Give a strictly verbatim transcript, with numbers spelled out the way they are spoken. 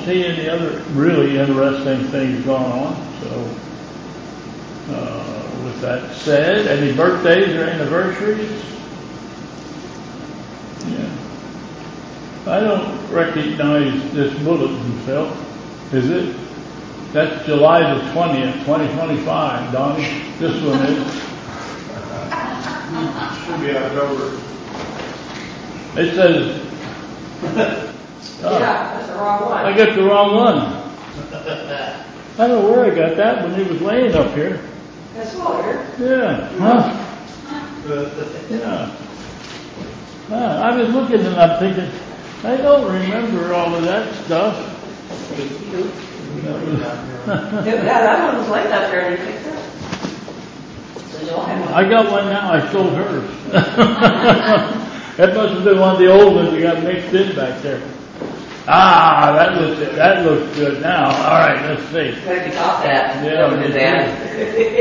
see any other really interesting things going on. So, uh, with that said, any birthdays or anniversaries? Yeah. I don't recognize this bulletin, Phil. Is it? That's July the twentieth, twenty twenty-five, Donnie. This one is. Should be October. It says. Yeah, that's the wrong one. I got the wrong one. I don't know where I got that when it was laying up here. That's Lawyer. Yeah. Huh? Yeah. Huh. I was looking and I'm thinking, I don't remember all of that stuff. Yeah, that one was laying up there and you picked it up. So you'll have one. I got one now. I sold hers. That must have been one of the old ones that got mixed in back there. Ah, that looks that looks good now. All right, let's see. Maybe top that. Yeah, Don't do that.